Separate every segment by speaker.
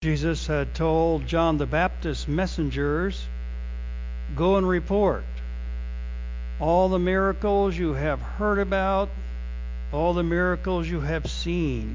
Speaker 1: Jesus had told John the Baptist's messengers, "Go and report all the miracles you have heard about, all the miracles you have seen."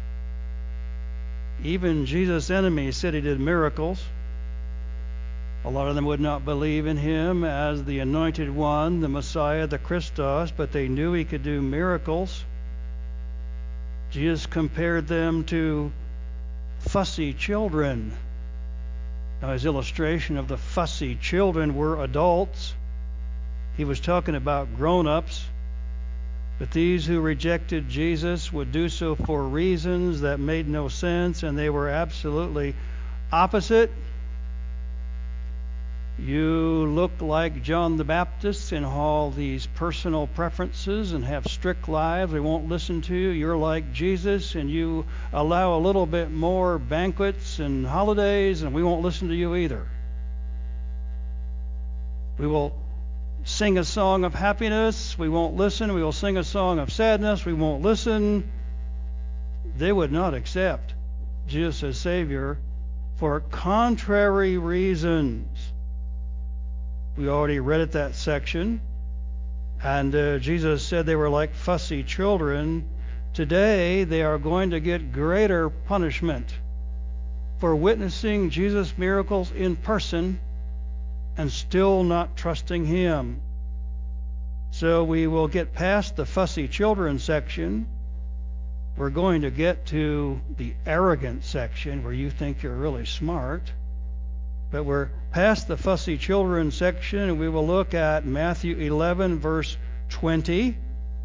Speaker 1: Even Jesus' enemies said he did miracles. A lot of them would not believe in him as the anointed one, the Messiah, the Christos, but they knew he could do miracles. Jesus compared them to fussy children. Now, his illustration of the fussy children were adults. He was talking about grown-ups. But these who rejected Jesus would do so for reasons that made no sense, and they were absolutely opposite. You look like John the Baptist in all these personal preferences and have strict lives. We won't listen to you. You're like Jesus, and you allow a little bit more banquets and holidays, and we won't listen to you either. We will sing a song of happiness. We won't listen. We will sing a song of sadness. We won't listen. They would not accept Jesus as Savior for contrary reasons. We already read at that section, and Jesus said they were like fussy children. Today, they are going to get greater punishment for witnessing Jesus' miracles in person and still not trusting him. So we will get past the fussy children section. We're going to get to the arrogant section where you think you're really smart. But we're past the fussy children section, and we will look at Matthew 11, verse 20.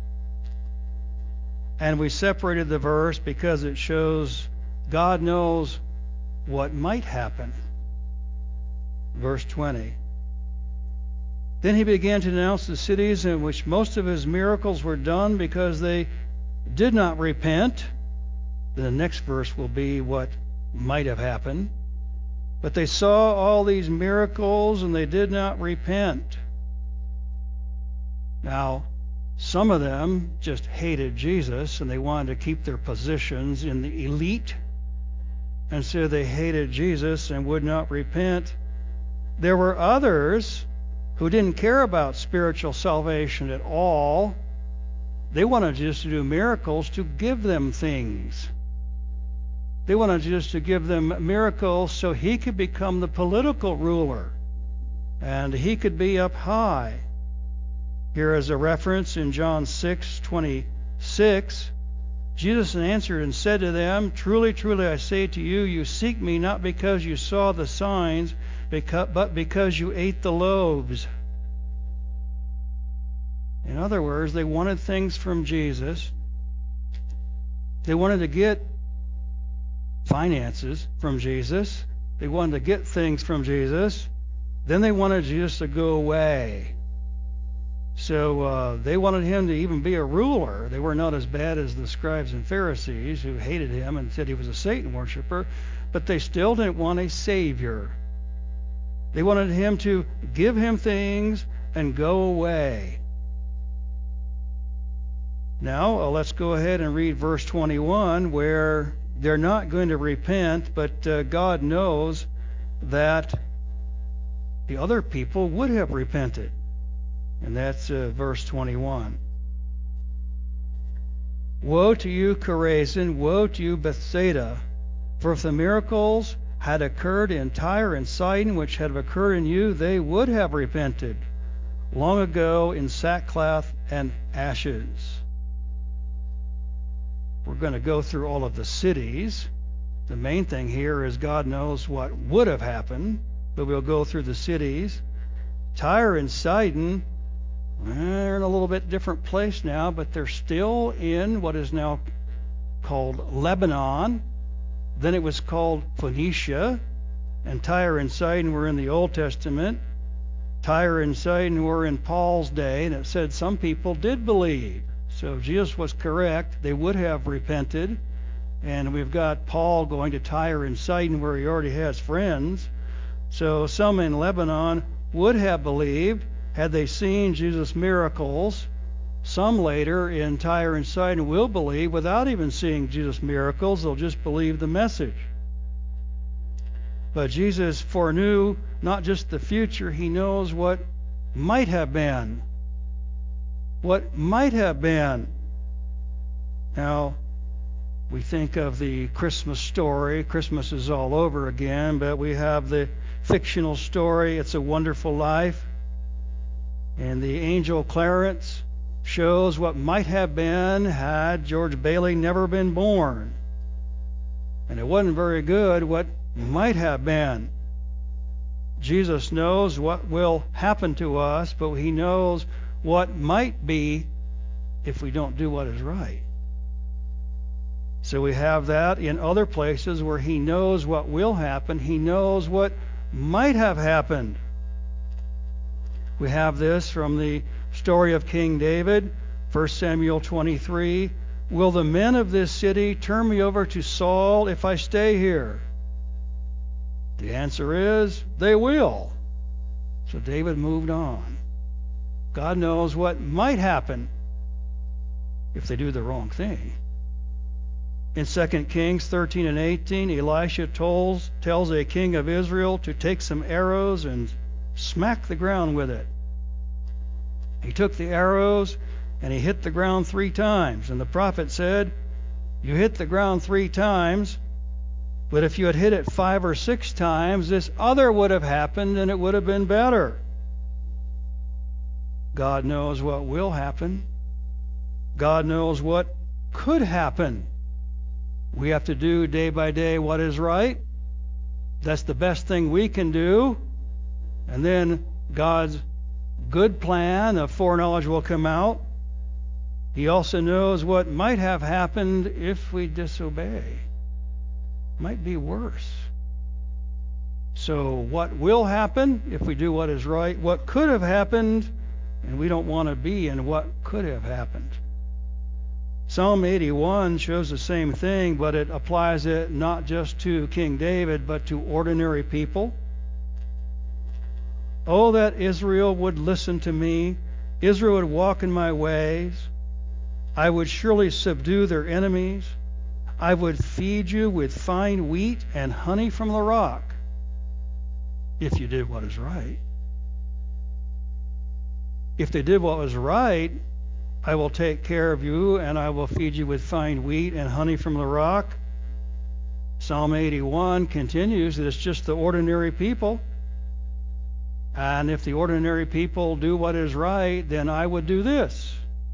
Speaker 1: And we separated the verse because it shows God knows what might happen. Verse 20. Then he began to denounce the cities in which most of his miracles were done because they did not repent. The next verse will be what might have happened. But they saw all these miracles and they did not repent. Now, some of them just hated Jesus and they wanted to keep their positions in the elite. And so they hated Jesus and would not repent. There were others who didn't care about spiritual salvation at all. They wanted Jesus to do miracles to give them things. They wanted Jesus to give them miracles so he could become the political ruler and he could be up high. Here is a reference in John 6:26. Jesus answered and said to them, "Truly, truly, I say to you, you seek me not because you saw the signs, but because you ate the loaves." In other words, they wanted things from Jesus. They wanted to get finances from Jesus. They wanted to get things from Jesus. Then they wanted Jesus to go away. So they wanted him to even be a ruler. They were not as bad as the scribes and Pharisees who hated him and said he was a Satan worshiper, but they still didn't want a Savior. They wanted him to give him things and go away. Now, let's go ahead and read verse 21, where they're not going to repent, but God knows that the other people would have repented. And that's verse 21. Woe to you, Chorazin! Woe to you, Bethsaida! For if the miracles had occurred in Tyre and Sidon, which had occurred in you, they would have repented long ago in sackcloth and ashes. We're going to go through all of the cities. The main thing here is God knows what would have happened, but we'll go through the cities. Tyre and Sidon, they're in a little bit different place now, but they're still in what is now called Lebanon. Then it was called Phoenicia, and Tyre and Sidon were in the Old Testament. Tyre and Sidon were in Paul's day, and it said some people did believe. So Jesus was correct. They would have repented. And we've got Paul going to Tyre and Sidon where he already has friends. So some in Lebanon would have believed had they seen Jesus' miracles. Some later in Tyre and Sidon will believe without even seeing Jesus' miracles. They'll just believe the message. But Jesus foreknew not just the future, he knows what might have been. What might have been. Now, we think of the Christmas story. Christmas is all over again, but we have the fictional story, It's a Wonderful Life. And the angel Clarence shows what might have been had George Bailey never been born. And it wasn't very good what might have been. Jesus knows what will happen to us, but he knows what might be if we don't do what is right. So we have that in other places where he knows what will happen. He knows what might have happened. We have this from the story of King David, 1 Samuel 23. Will the men of this city turn me over to Saul if I stay here? The answer is, they will. So David moved on. God knows what might happen if they do the wrong thing. In 2 Kings 13 and 18, Elisha tells a king of Israel to take some arrows and smack the ground with it. He took the arrows and he hit the ground 3 times. And the prophet said, you hit the ground 3 times, but if you had hit it 5 or 6 times, this other would have happened and it would have been better. God knows what will happen. God knows what could happen. We have to do day by day what is right. That's the best thing we can do. And then God's good plan of foreknowledge will come out. He also knows what might have happened if we disobey. Might be worse. So what will happen if we do what is right? What could have happened? And we don't want to be in what could have happened. Psalm 81 shows the same thing, but it applies it not just to King David, but to ordinary people. Oh, that Israel would listen to me. Israel would walk in my ways. I would surely subdue their enemies. I would feed you with fine wheat and honey from the rock, if you did what is right. If they did what was right, I will take care of you, and I will feed you with fine wheat and honey from the rock. Psalm 81 continues that it's just the ordinary people. And if the ordinary people do what is right, then I would do this.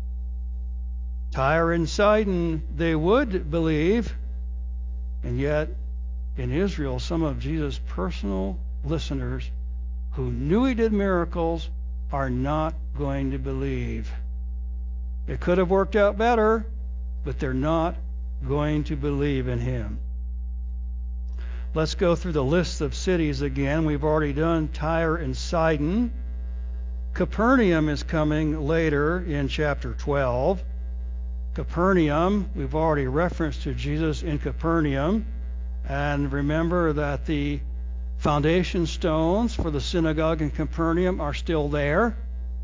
Speaker 1: Tyre and Sidon, they would believe. And yet, in Israel, some of Jesus' personal listeners who knew he did miracles are not going to believe. It could have worked out better, but they're not going to believe in him. Let's go through the list of cities again. We've already done Tyre and Sidon. Capernaum is coming later in chapter 12. Capernaum, we've already referenced to Jesus in Capernaum. And remember that the foundation stones for the synagogue in Capernaum are still there.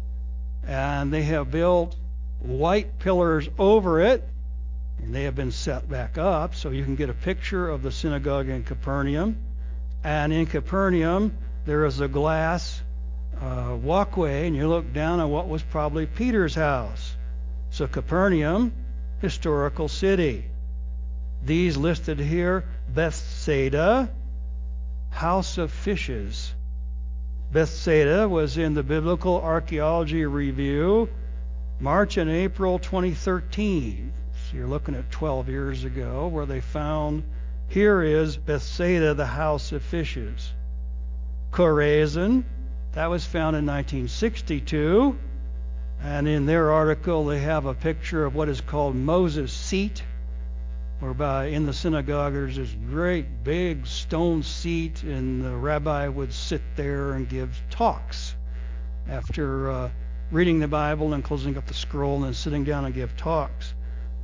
Speaker 1: And they have built white pillars over it, and they have been set back up, so you can get a picture of the synagogue in Capernaum. And in Capernaum, there is a glass walkway, and you look down on what was probably Peter's house. So Capernaum, historical city. These listed here, Bethsaida, house of fishes. Bethsaida was in the Biblical Archaeology Review, March and April 2013. So you're looking at 12 years ago, where they found, here is Bethsaida, the house of fishes. Chorazin, that was found in 1962. And in their article, they have a picture of what is called Moses' seat, whereby in the synagogue there's this great big stone seat, and the rabbi would sit there and give talks after reading the Bible and closing up the scroll and then sitting down and give talks.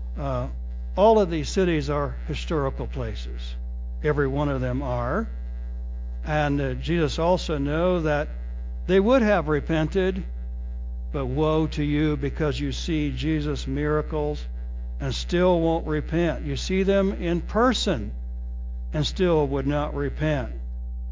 Speaker 1: All of these cities are historical places. Every one of them are. And Jesus also knew that they would have repented, but woe to you because you see Jesus' miracles and still won't repent. You see them in person and still would not repent.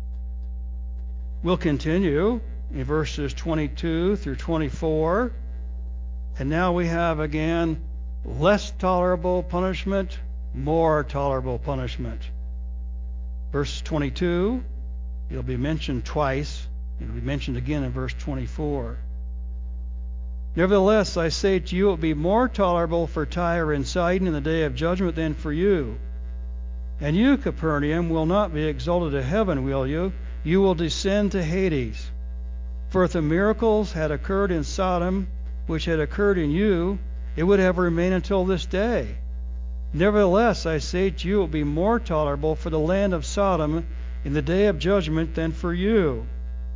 Speaker 1: We'll continue in verses 22 through 24. And now we have again less tolerable punishment, more tolerable punishment. Verse 22, it'll be mentioned twice. It'll be mentioned again in verse 24. Nevertheless, I say to you, it will be more tolerable for Tyre and Sidon in the day of judgment than for you. And you, Capernaum, will not be exalted to heaven, will you? You will descend to Hades. For if the miracles had occurred in Sodom, which had occurred in you, it would have remained until this day. Nevertheless, I say to you, it will be more tolerable for the land of Sodom in the day of judgment than for you.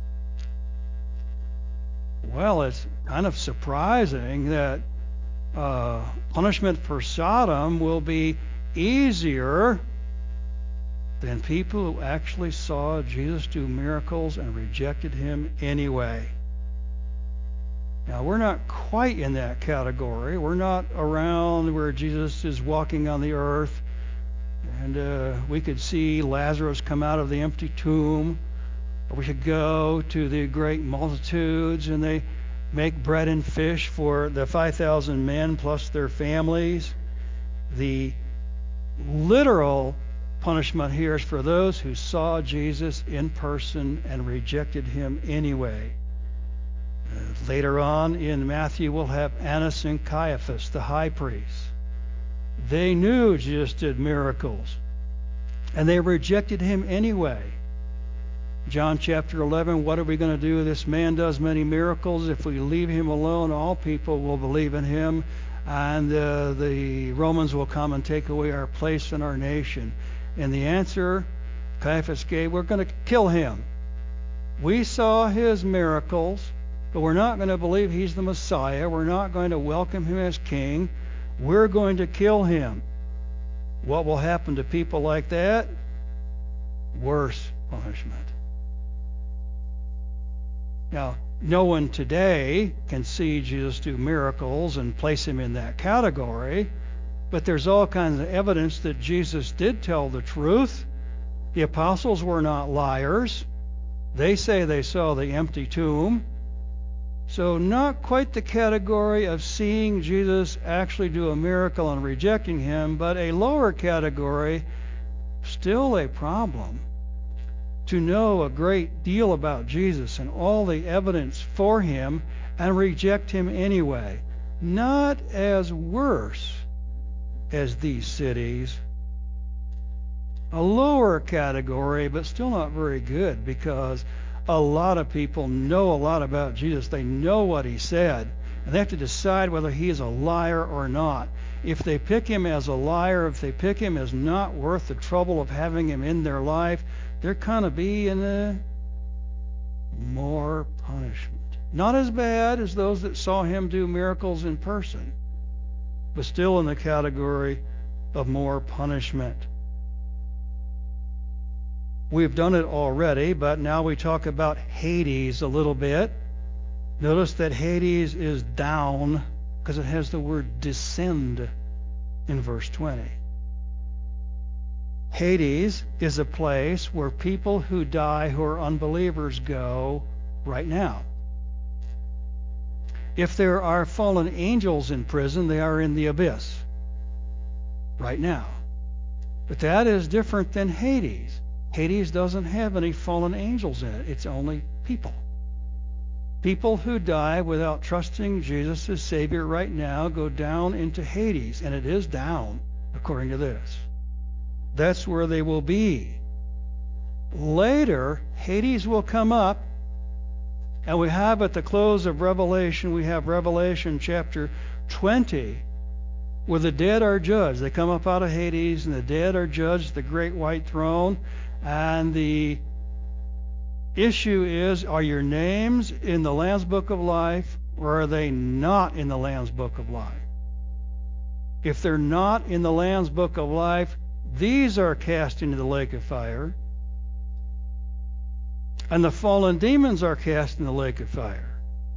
Speaker 1: Well, it's kind of surprising that punishment for Sodom will be easier than people who actually saw Jesus do miracles and rejected him anyway. Now, we're not quite in that category. We're not around where Jesus is walking on the earth and we could see Lazarus come out of the empty tomb, or we could go to the great multitudes and they make bread and fish for the 5,000 men plus their families. The literal punishment here is for those who saw Jesus in person and rejected him anyway. Later on in Matthew, we'll have Annas and Caiaphas, the high priests. They knew Jesus did miracles, and they rejected him anyway. John chapter 11, what are we going to do? This man does many miracles. If we leave him alone, all people will believe in him, and the Romans will come and take away our place in our nation. And the answer Caiaphas gave, we're going to kill him. We saw his miracles, but we're not going to believe he's the Messiah. We're not going to welcome him as king. We're going to kill him. What will happen to people like that? Worse punishment. Now, no one today can see Jesus do miracles and place him in that category, but there's all kinds of evidence that Jesus did tell the truth. The apostles were not liars. They say they saw the empty tomb. So not quite the category of seeing Jesus actually do a miracle and rejecting him, but a lower category, still a problem. To know a great deal about Jesus and all the evidence for him and reject him anyway. Not as worse as these cities. A lower category, but still not very good, because a lot of people know a lot about Jesus. They know what he said, and they have to decide whether he is a liar or not. If they pick him as a liar, if they pick him as not worth the trouble of having him in their life, they're kind of being more punishment. Not as bad as those that saw him do miracles in person, but still in the category of more punishment. We've done it already, but now we talk about Hades a little bit. Notice that Hades is down because it has the word descend in verse 20. Hades is a place where people who die who are unbelievers go right now. If there are fallen angels in prison, they are in the abyss right now. But that is different than Hades. Hades doesn't have any fallen angels in it. It's only people. People who die without trusting Jesus as Savior right now go down into Hades, and it is down, according to this. That's where they will be. Later, Hades will come up, and we have at the close of Revelation, we have Revelation chapter 20, where the dead are judged. They come up out of Hades, and the dead are judged at the great white throne. And the issue is, are your names in the Lamb's Book of Life, or are they not in the Lamb's Book of Life? If they're not in the Lamb's Book of Life, these are cast into the lake of fire. And the fallen demons are cast in the lake of fire.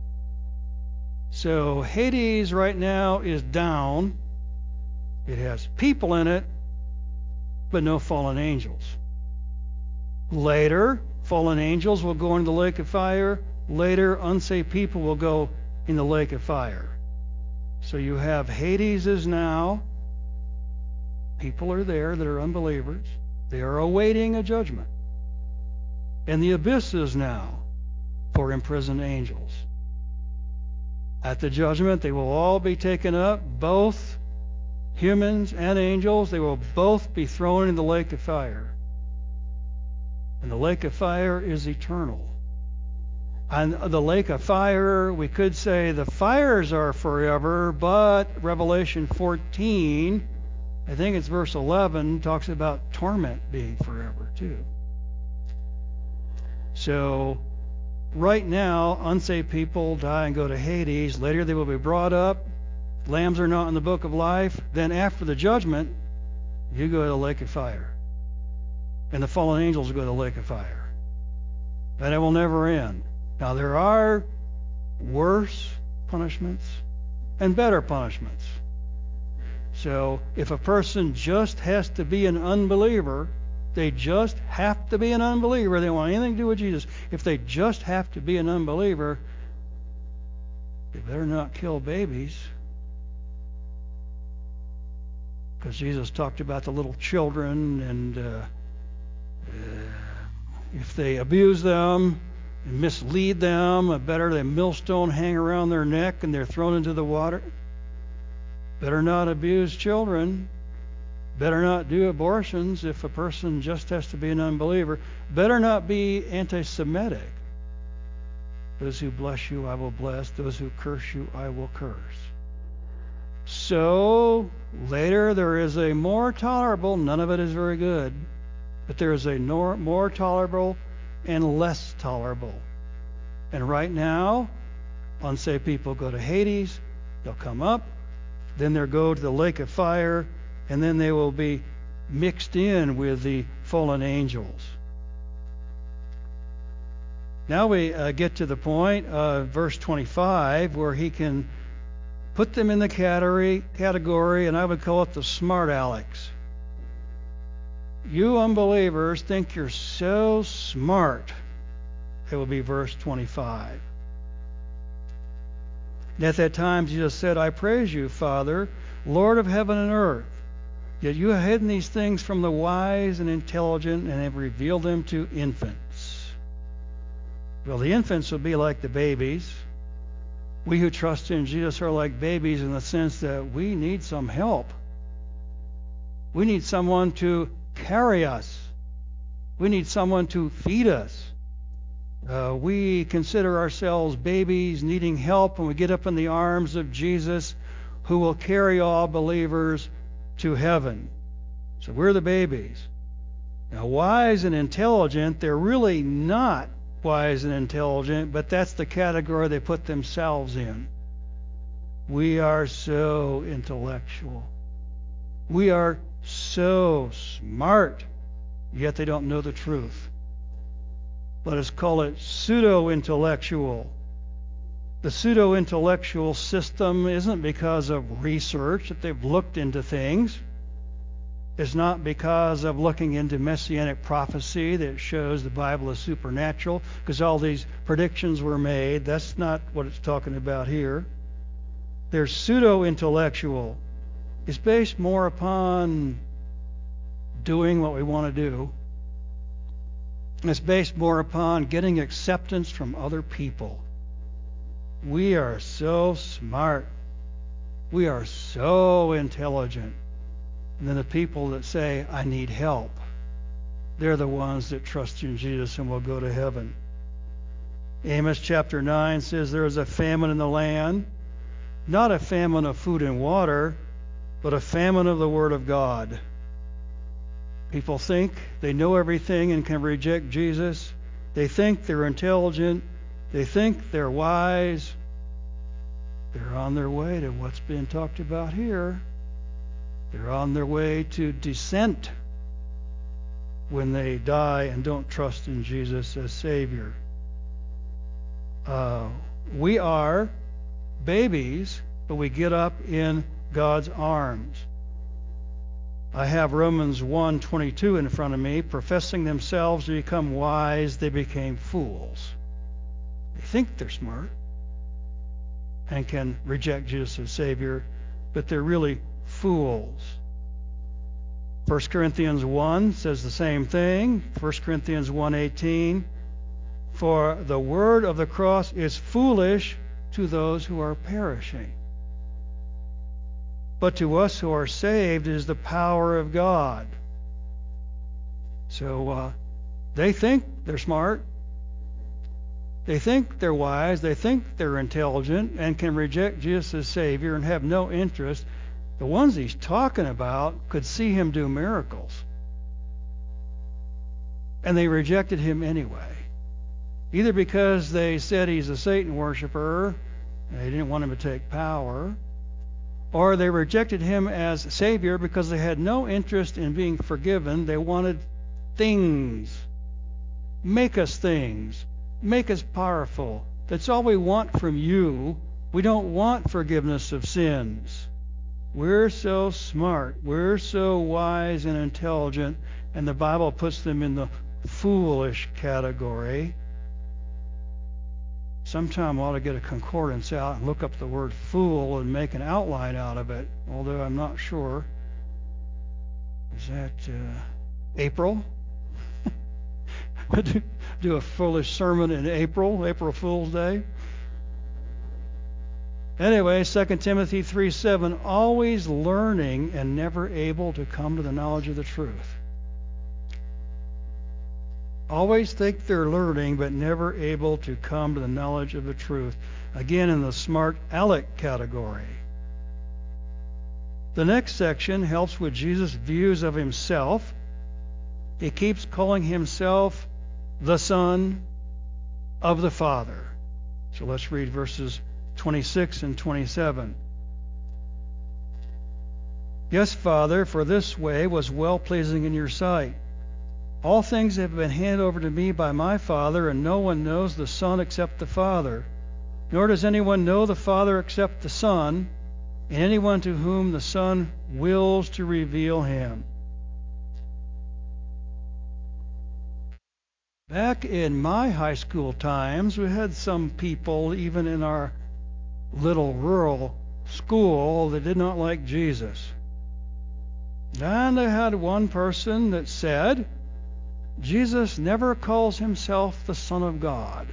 Speaker 1: So Hades right now is down. It has people in it, but no fallen angels. Later, Fallen angels will go into the lake of fire. Later, unsaved people will go in the lake of fire. So you have Hades is now. People are there that are unbelievers. They are awaiting a judgment. And the abyss is now for imprisoned angels. At the judgment, they will all be taken up, both humans and angels. They will both be thrown in the lake of fire. And the lake of fire is eternal. And the lake of fire, we could say the fires are forever, but Revelation 14, I think it's verse 11, talks about torment being forever too. So right now, unsaved people die and go to Hades. Later they will be brought up. Lambs are not in the book of life. Then after the judgment, you go to the lake of fire. And the fallen angels go to the lake of fire. And it will never end. Now there are worse punishments and better punishments. So if a person just has to be an unbeliever, they just have to be an unbeliever. They don't want anything to do with Jesus. If they just have to be an unbeliever, they better not kill babies. Because Jesus talked about the little children, and if they abuse them and mislead them, better the millstone hang around their neck and they're thrown into the water. Better not abuse children. Better not do abortions if a person just has to be an unbeliever. Better not be anti-Semitic. Those who bless you, I will bless. Those who curse you, I will curse. So, later there is a more tolerable, none of it is very good, but there is a more tolerable and less tolerable. And right now, unsaved people go to Hades, they'll come up, then they'll go to the lake of fire, and then they will be mixed in with the fallen angels. Now we get to the point of verse 25 where he can put them in the category, and I would call it the smart Alex. You unbelievers think you're so smart. It will be verse 25. And at that time Jesus said, I praise you, Father, Lord of heaven and earth. Yet you have hidden these things from the wise and intelligent and have revealed them to infants. Well, the infants will be like the babies. We who trust in Jesus are like babies in the sense that we need some help. We need someone to carry us. We need someone to feed us. We consider ourselves babies needing help when we get up in the arms of Jesus, who will carry all believers to heaven. So we're the babies. Now, wise and intelligent, they're really not wise and intelligent, but that's the category they put themselves in. We are so intellectual. We are so smart, yet they don't know the truth. Let us call it pseudo-intellectual. The pseudo-intellectual system isn't because of research that they've looked into things. It's not because of looking into messianic prophecy that shows the Bible is supernatural, because all these predictions were made. That's not what it's talking about here. They're pseudo-intellectual. It's based more upon doing what we want to do. It's based more upon getting acceptance from other people. We are so smart. We are so intelligent. And then the people that say, I need help, they're the ones that trust in Jesus and will go to heaven. Amos chapter 9 says there is a famine in the land, not a famine of food and water, but a famine of the Word of God. People think they know everything and can reject Jesus. They think they're intelligent. They think they're wise. They're on their way to what's being talked about here. They're on their way to descent when they die and don't trust in Jesus as Savior. We are babies, but we get up in God's arms. I have Romans 1:22 in front of me. Professing themselves to become wise, they became fools. They think they're smart and can reject Jesus as Savior, but they're really fools. 1 Corinthians 1 says the same thing. 1 Corinthians 1:18, for the word of the cross is foolish to those who are perishing. But to us who are saved is the power of God. So they think they're smart. They think they're wise. They think they're intelligent and can reject Jesus as Savior and have no interest. The ones he's talking about could see him do miracles. And they rejected him anyway. Either because they said he's a Satan worshiper and they didn't want him to take power, or they rejected him as Savior because they had no interest in being forgiven. They wanted things. Make us things. Make us powerful. That's all we want from you. We don't want forgiveness of sins. We're so smart. We're so wise and intelligent. And the Bible puts them in the foolish category. Sometime I ought to get a concordance out and look up the word fool and make an outline out of it, although I'm not sure. Is that April? Do a foolish sermon in April Fool's Day? Anyway, 2 Timothy 3:7, always learning and never able to come to the knowledge of the truth. Always think they're learning, but never able to come to the knowledge of the truth. Again, in the smart aleck category. The next section helps with Jesus' views of himself. He keeps calling himself the Son of the Father. So let's read verses 26 and 27. Yes, Father, for this way was well-pleasing in your sight. All things have been handed over to me by my Father, and no one knows the Son except the Father. Nor does anyone know the Father except the Son, and anyone to whom the Son wills to reveal him. Back in my high school times, we had some people, even in our little rural school, that did not like Jesus. And I had one person that said, Jesus never calls himself the Son of God.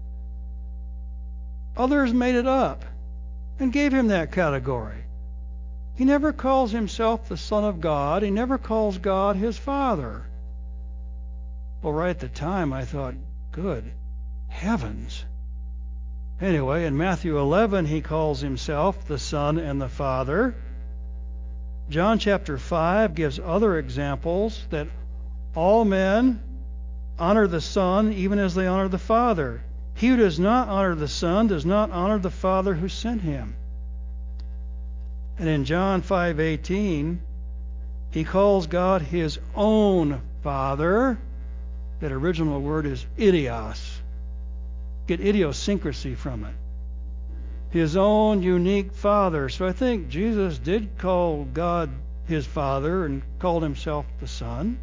Speaker 1: Others made it up and gave him that category. He never calls himself the Son of God. He never calls God his Father. Well, right at the time, I thought, good heavens. Anyway, in Matthew 11, he calls himself the Son and the Father. John chapter 5 gives other examples that all men honor the Son even as they honor the Father. He who does not honor the Son does not honor the Father who sent him. And in John 5:18, he calls God his own Father. That original word is idios. Get idiosyncrasy from it. His own unique Father. So I think Jesus did call God his Father and called himself the Son.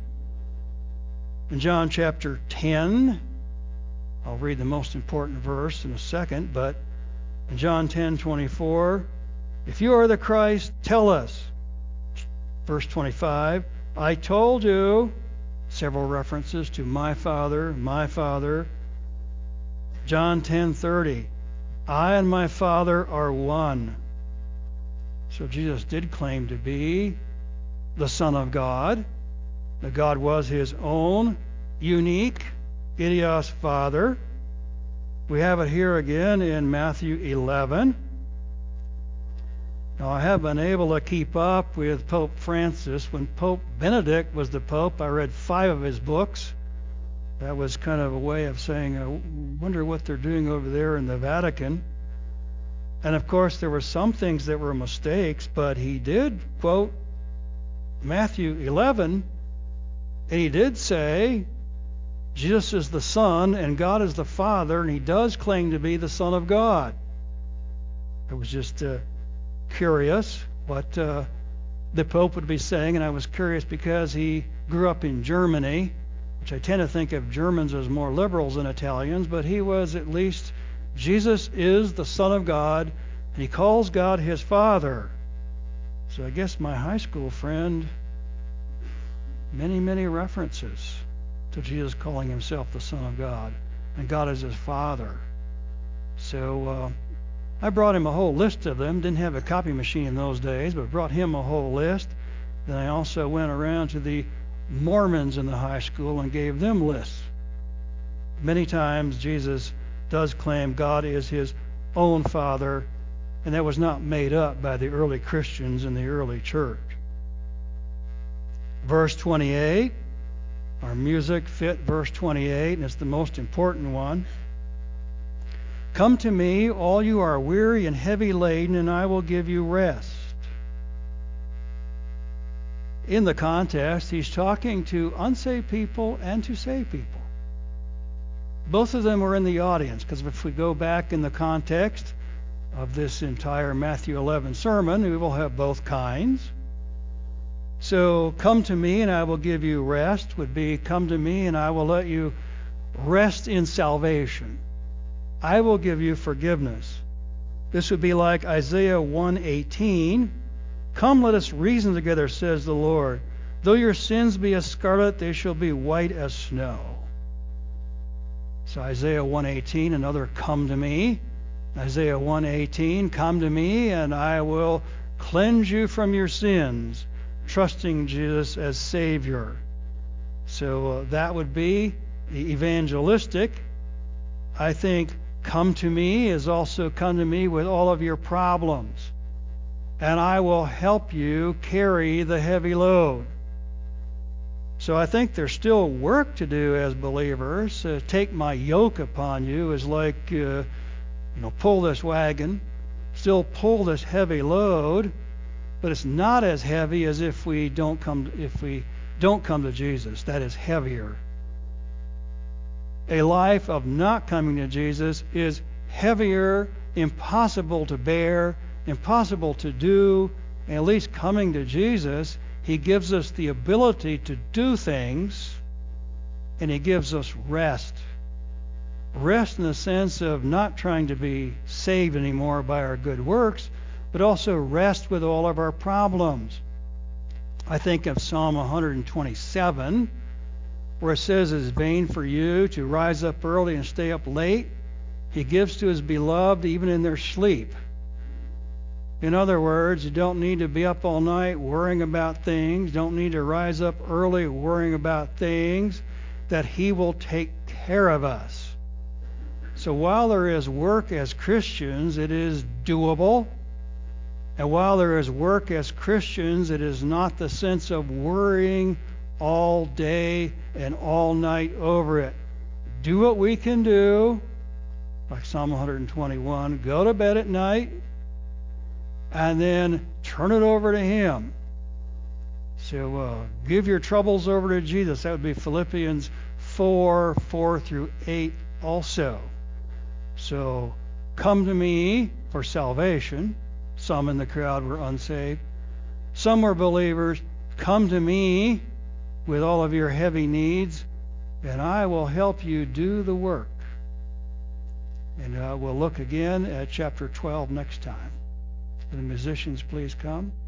Speaker 1: In John chapter 10, I'll read the most important verse in a second, but in John 10:24, if you are the Christ, tell us. Verse 25, I told you, several references to my Father, my Father. John 10:30, I and my Father are one. So Jesus did claim to be the Son of God. That God was his own unique idios Father. We have it here again in Matthew 11. Now, I have been able to keep up with Pope Francis. When Pope Benedict was the Pope, I read 5 of his books. That was kind of a way of saying, I wonder what they're doing over there in the Vatican. And of course, there were some things that were mistakes, but he did quote Matthew 11, and he did say Jesus is the Son and God is the Father, and he does claim to be the Son of God. It was just curious what the Pope would be saying, and I was curious because he grew up in Germany, which I tend to think of Germans as more liberals than Italians, but he was at least, Jesus is the Son of God, and he calls God his Father. So I guess my high school friend, many references to Jesus calling himself the Son of God, and God is his Father. So I brought him a whole list of them. Didn't have a copy machine in those days, but brought him a whole list. Then I also went around to the Mormons in the high school and gave them lists. Many times Jesus does claim God is his own Father, and that was not made up by the early Christians in the early church. Verse 28, our music fit verse 28, and it's the most important one. Come to me, all you are weary and heavy laden, and I will give you rest. In the context, he's talking to unsaved people and to saved people. Both of them were in the audience, because if we go back in the context of this entire Matthew 11 sermon, we will have both kinds. So, come to me and I will give you rest would be, come to me and I will let you rest in salvation. I will give you forgiveness. This would be like Isaiah 1:18. Come, let us reason together, says the Lord. Though your sins be as scarlet, they shall be white as snow. So Isaiah 1:18, another come to me. Isaiah 1:18, come to me and I will cleanse you from your sins, trusting Jesus as Savior. So that would be evangelistic. I think come to me is also come to me with all of your problems, and I will help you carry the heavy load. So I think there's still work to do as believers. Take my yoke upon you is like, pull this wagon, still pull this heavy load, but it's not as heavy as if we don't come to Jesus. That is heavier. A life of not coming to Jesus is heavier, impossible to bear, impossible to do. And at least coming to Jesus, he gives us the ability to do things, and he gives us rest. Rest in the sense of not trying to be saved anymore by our good works, but also rest with all of our problems. I think of Psalm 127, where it says, it's vain for you to rise up early and stay up late. He gives to his beloved even in their sleep. In other words, you don't need to be up all night worrying about things. Don't need to rise up early worrying about things. That he will take care of us. So while there is work as Christians, it is doable. And while there is work as Christians, it is not the sense of worrying all day and all night over it. Do what we can do, like Psalm 121, go to bed at night, and then turn it over to him. So give your troubles over to Jesus. That would be Philippians 4:4-8 also. So come to me for salvation. Some in the crowd were unsaved. Some were believers. Come to me with all of your heavy needs, and I will help you do the work. And we'll look again at chapter 12 next time. Will the musicians please come?